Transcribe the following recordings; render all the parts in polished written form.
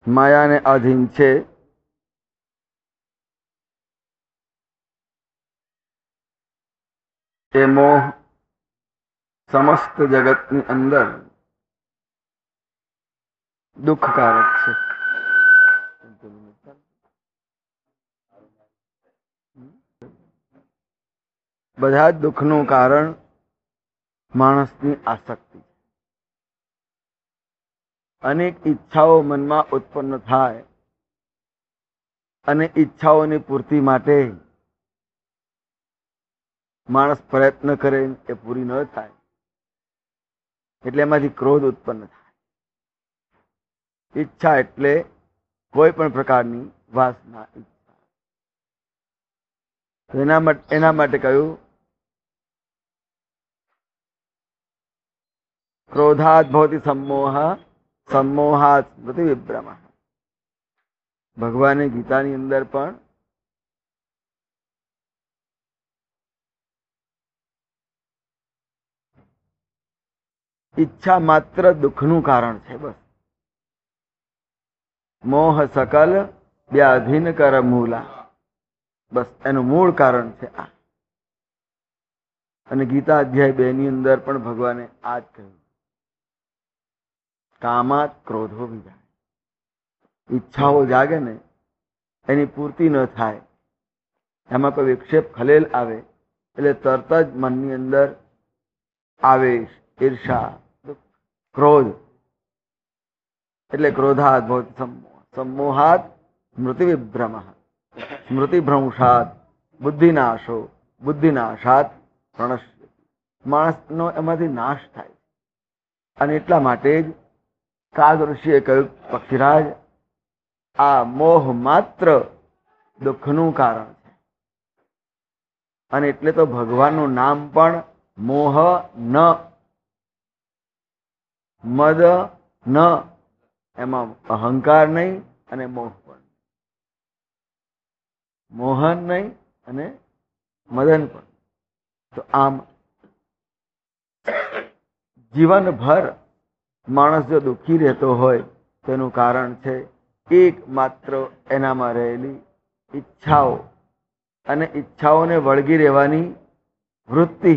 માયાને આધીન છે એ મોહ સમસ્ત જગતની અંદર દુઃખકારક છે. બધા જ દુઃખનું કારણ માણસની આસક્તિ. અનેક ઈચ્છાઓ મનમાં ઉત્પન્ન થાય અને ઈચ્છાઓની પૂર્તિ માટે માણસ પ્રયત્ન કરે, એ પૂરી ન થાય એટલે એમાંથી ક્રોધ ઉત્પન્ન થાય. ઈચ્છા એટલે કોઈ પણ પ્રકારની વાસના, ઈચ્છા. એના માટે કહ્યું ક્રોધાદ ભવતિ સમ્મોહ, સમ્મોહાત સ્મૃતિ વિભ્રમ. ભગવાને ગીતાની અંદર પણ ઈચ્છા માત્ર દુઃખનું કારણ છે. બસ મોહ સકલ વ્યાધિન કર મૂલા, બસ એનું મૂળ કારણ છે આ. અને ગીતા અધ્યાય 2 ની અંદર પણ ભગવાને આ જ કહ્યું, કામાત ક્રોધો વિજાય. ઈચ્છાઓ જાગે ને એની પૂર્તિ ન થાય, એમાં કોઈ વિક્ષેપ ખલેલ આવે એટલે તરત જ મનની અંદર આવેશ, ઈર્ષા, ક્રોધ, એટલે ક્રોધાત ભવતિ સમ્મોહ, સમ્મોહાત સ્મૃતિ વિભ્રમ, સ્મૃતિ ભ્રંશાત બુદ્ધિનાશો, બુદ્ધિનાશાત પ્રણશ્યતિ. માણસનો એમાંથી નાશ થાય. અને એટલા માટે જ કાગ ઋષિએ કહ્યું, પક્ષીરાજ, આ મોહ માત્ર દુઃખનું કારણ છે. અને એટલે તો ભગવાનનું નામ પણ મોહ ન, મદ ન, એમાં અહંકાર નહીં અને મોહ પણ, મોહન નહીં અને મદન પણ. તો આમ જીવનભર માણસ જો દુઃખી રહેતો હોય તેનું કારણ છે એક માત્ર એનામાં રહેલી ઈચ્છાઓ અને ઈચ્છાઓને વળગી રહેવાની વૃત્તિ.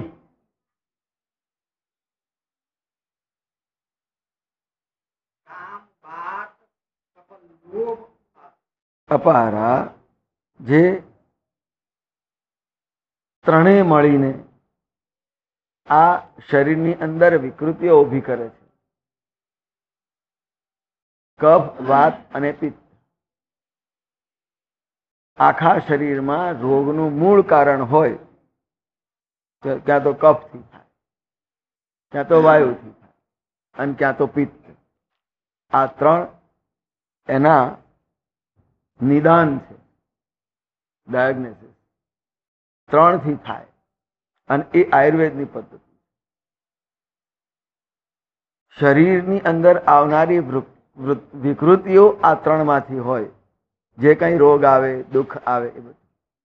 અપારા, જે ત્રણેય મળીને આ શરીરની અંદર વિકૃતિઓ ઊભી કરે છે. કફ, વાત અને પિત્ત. આખા શરીરમાં રોગનું મૂળ કારણ હોય, ક્યાં તો કફથી થાય, ક્યાં તો વાયુથી થાય, અને ક્યાં તો પિત્ત. આ ત્રણ એના નિદાન છે, ડાયગ્નોસિસ. 3 થી થાય, અને એ આયુર્વેદની પદ્ધતિ. શરીરની અંદર આવનારી વિકૃતિઓ આ 3 માંથી હોય. જે કઈ રોગ આવે, દુઃખ આવે, એ બધું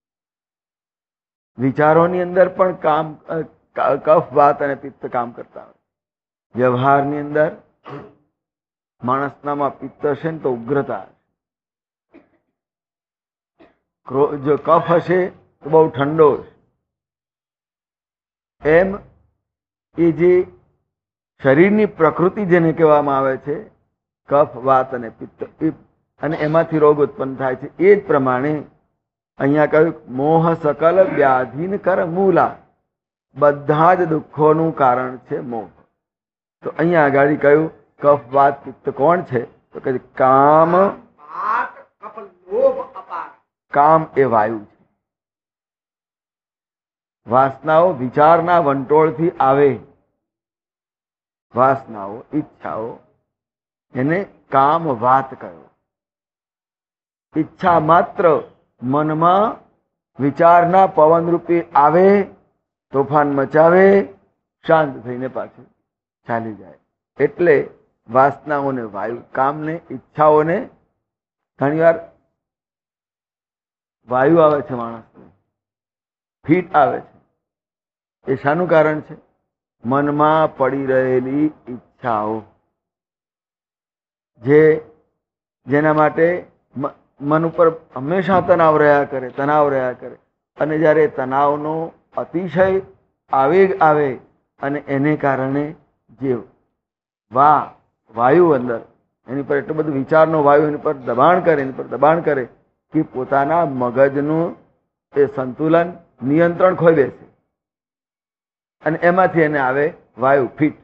વિચારોની અંદર પણ કામ, કફ, વાત અને પિત્ત કામ કરતા હોય. વ્યવહારની અંદર માણસનામાં પિત્ત હશે ને તો ઉગ્રતા હશે. જો કફ હશે તો બહુ ઠંડો હશે. એમ એ જે શરીરની પ્રકૃતિ જેને કહેવામાં આવે છે, કફ, વાત અને પિત્ત, અને એમાંથી રોગ ઉત્પન્ન થાય છે. એ જ પ્રમાણે અહીંયા કહ્યું મોહ સકલ વ્યાધિન કર મૂલા. બધા જ દુઃખોનું કારણ છે મોહ. તો અહીંયા આગળ કહ્યું કફ, વાત, પિત્ત કોણ છે? તો કે કામ. કામ એ વાયુ છે. વાસનાઓ વિચારના વંટોળથી આવે. વાસનાઓ, ઈચ્છાઓ, એને કામ વાત કહ્યો. ઈચ્છા માત્ર મનમાં વિચારના પવન રૂપે આવે, તોફાન મચાવે, શાંત થઈને પાછું ચાલી જાય. એટલે વાસનાઓને વાયુ, કામને, ઈચ્છાઓને ઘણી વાર વાયુ આવે છે, માણસને ફીટ આવે છે. એ શાનું કારણ છે? મનમાં પડી રહેલી ઈચ્છાઓ, જે જેના માટે મન ઉપર હંમેશા તણાવ રહ્યા કરે. અને જ્યારે તણાવનો અતિશય આવેગ આવે અને એને કારણે જે વાયુ અંદર એની પર એટલું બધું વિચારનો વાયુ એની પર દબાણ કરે કે પોતાના મગજનું એ સંતુલન નિયંત્રણ ખોઈ બેસે અને એમાંથી એને આવે વાયુ ફીટ.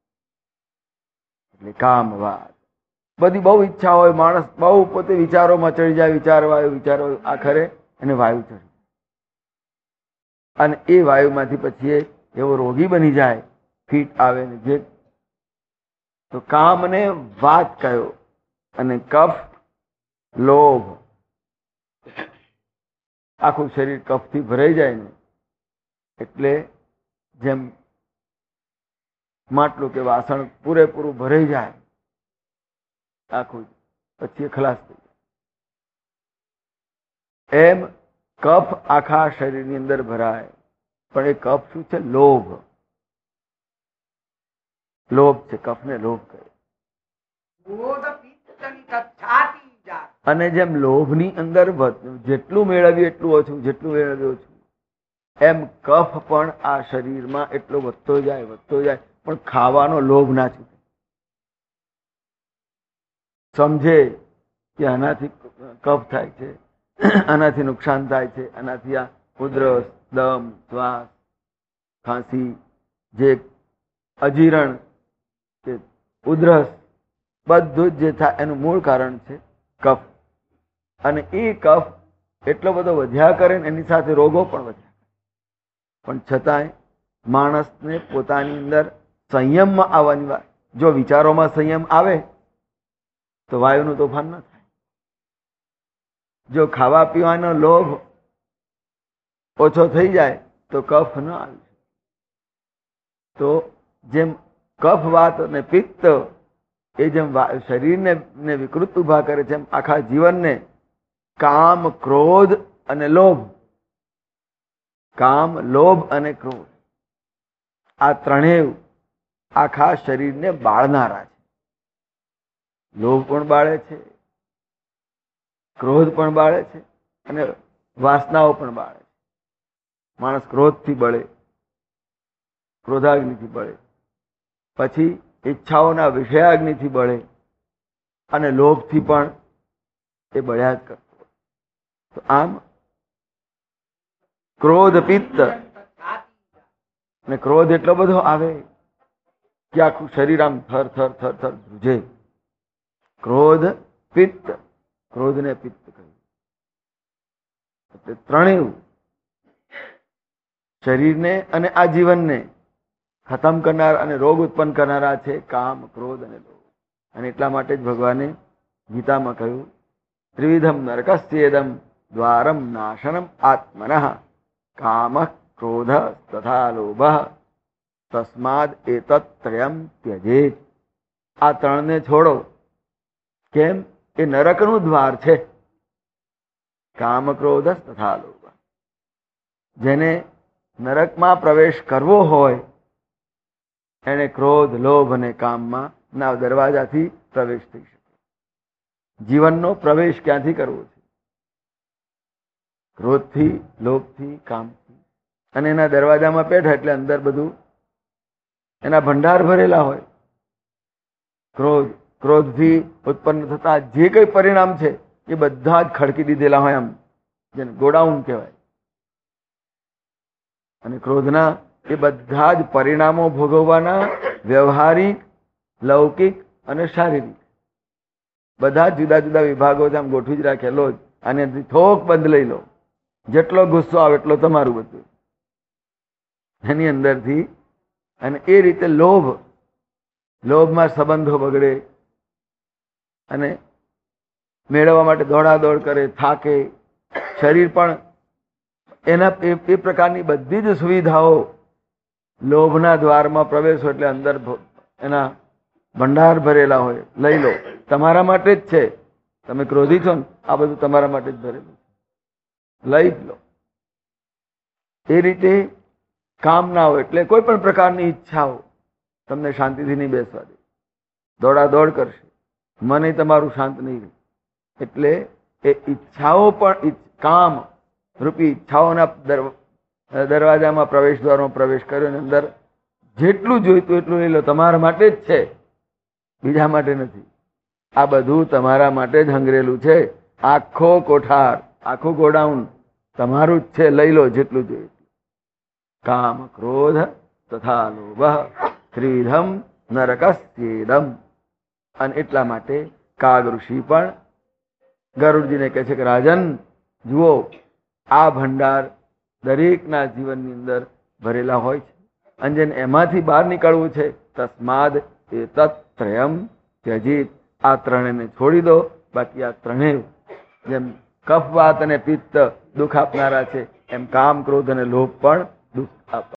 એટલે કામ વાત બધી બહુ ઈચ્છા હોય, માણસ બહુ પોતે વિચારોમાં ચડી જાય, વિચારો આખરે એને વાયુ ચડી અને એ વાયુમાંથી પછી એવો રોગી બની જાય, ફીટ આવે ને જે. તો કામને વાત કયો અને કફ લોભ. આખું શરીર કફથી ભરાઈ જાય ને એટલે જેમ માટલું કે વાસણ પૂરેપૂરું ભરાઈ જાય આખું, પછી ખલાસ થઈ જાય. એમ કફ આખા શરીરની અંદર ભરાય. પણ એ કફ શું છે? લોભ. લોભ છે, કફને લોભ કહે. અને જેમ લોભની અંદર જેટલું મેળવ્યું એટલું ઓછું, એમ કફ પણ આ શરીરમાં એટલો વધતો જાય, પણ ખાવાનો લોભ ના છૂટે. સમજે કે આનાથી કફ થાય છે, આનાથી નુકસાન થાય છે, આનાથી આ ઉધરસ, દમ, શ્વાસ, ખાંસી, જે અજીરણ કે ઉધરસ બધું જ જે થાય એનું મૂળ કારણ છે કફ. અને એ કફ એટલો બધો વધ્યા કરે ને એની સાથે રોગો પણ વધ્યા કરે. પણ છતાંય માણસને પોતાની અંદર સંયમમાં આવવાની વાત. જો વિચારોમાં સંયમ આવે તો વાયુનું તોફાન ન થાય. જો ખાવા પીવાનો લોભ ઓછો થઈ જાય તો કફ ન આવી. તો જેમ કફ વાત અને પિત્ત એ જેમ શરીરને વિકૃત ઉભા કરે છે, એમ આખા જીવનને કામ, ક્રોધ અને લોભ, કામ, લોભ અને ક્રોધ, આ ત્રણેય આખા શરીરને બાળનારા છે. લોભ પણ બાળે છે, ક્રોધ પણ બાળે છે અને વાસનાઓ પણ બાળે છે. માણસ ક્રોધથી બળે, ક્રોધાગ્નિથી બળે, પછી ઈચ્છાઓના વિષયાગ્નિથી બળે અને લોભથી પણ એ બળ્યા જ કરતો. તો આમ ક્રોધ, પિત્ત, અને ક્રોધ એટલો બધો આવે કે આખું શરીર આમ થર થર થર થર ધ્રુજે. ક્રોધ, પિત્ત, ક્રોધને પિત્ત કહ્યું. એટલે ત્રણેય શરીરને અને આ જીવનને ખતમ કરનાર અને રોગ ઉત્પન્ન કરનારા છે કામ, ક્રોધ અને લોભ. અને એટલા માટે જ ભગવાને ગીતામાં કહ્યું, ત્રિવિધમ નરકસ્યેદમ દ્વારમ નાશનમ આત્મનઃ કામ, ક્રોધ તથા લોભ તસ્માદ એતત ત્રયમ ત્યજેત. આ ત્રણને છોડો. કેમ? એ નરકનું દ્વાર છે. કામ, ક્રોધ તથા લોભ. જેને નરકમાં પ્રવેશ કરવો હોય એને ક્રોધ, લોભ અને કામમાં ના દરવાજાથી પ્રવેશ થઈ શકે. જીવનનો પ્રવેશ ક્યાંથી કરવો છે? ક્રોધથી, લોભથી, કામથી. અને એના દરવાજામાં બેઠા એટલે અંદર બધું એના ભંડાર ભરેલા હોય. ક્રોધથી ઉત્પન્ન થતા જે કઈ પરિણામ છે એ બધા જ ખડકી દીધેલા હોય, આમ જેને ગોડાઉન કહેવાય. અને ક્રોધના એ બધા જ પરિણામો ભોગવવાના વ્યવહારિક, લૌકિક અને શારીરિક બધા જુદા જુદા વિભાગો આમ ગોઠવી જ રાખેલો જ. અને થોક બંધ લઈ લો, જેટલો ગુસ્સો આવે એટલો તમારું બધું એની અંદરથી. અને એ રીતે લોભમાં સંબંધો બગડે અને મેળવવા માટે દોડાદોડ કરે, થાકે. શરીર પણ એના એ પ્રકારની બધી જ સુવિધાઓ લોભના દ્વારમાં પ્રવેશો એટલે અંદર એના ભંડાર ભરેલા હોય. લઈ લો, તમારા માટે જ છે. તમે ક્રોધી છો ને, આ બધું તમારા માટે જ ભરેલું છે, લઈ જ લો. એ રીતે કામ ના હોય એટલે કોઈ પણ પ્રકારની ઈચ્છાઓ તમને શાંતિથી નહીં બેસવા દે. દોડાદોડ કરશે, મને તમારું શાંત નહીં રહે. એટલે એ ઈચ્છાઓ પણ કામ રૂપી ઈચ્છાઓના દરવાજામાં પ્રવેશ દ્વારમાં પ્રવેશ કર્યો અને અંદર જેટલું જોઈતું એટલું લઈ લો, તમારા માટે જ છે, બીજા માટે નથી. આ બધું તમારા માટે જ હંગરેલું છે. આખો કોઠાર, આખું ગોડાઉન તમારું જ છે, લઈ લો જેટલું જોઈએ. કામ ક્રોધ તથા લોભ ત્રિવિધમ નરકસ્યેદમ. અને એટલા માટે કાગ ઋષિ પણ ગરુડજીને કહે છે કે રાજન જુઓ, આ ભંડાર દરેકના જીવનની અંદર ભરેલા હોય છે, અને જેને એમાંથી બહાર નીકળવું છે, તસ્માદ એતત ત્રયમ ત્યજીત. આ ત્રણેયને છોડી દો. બાકી આ ત્રણેય જેમ કફ વાત અને પિત્ત દુઃખ આપનારા છે, એમ કામ ક્રોધ અને લોભ પણ દુઃખ આપે.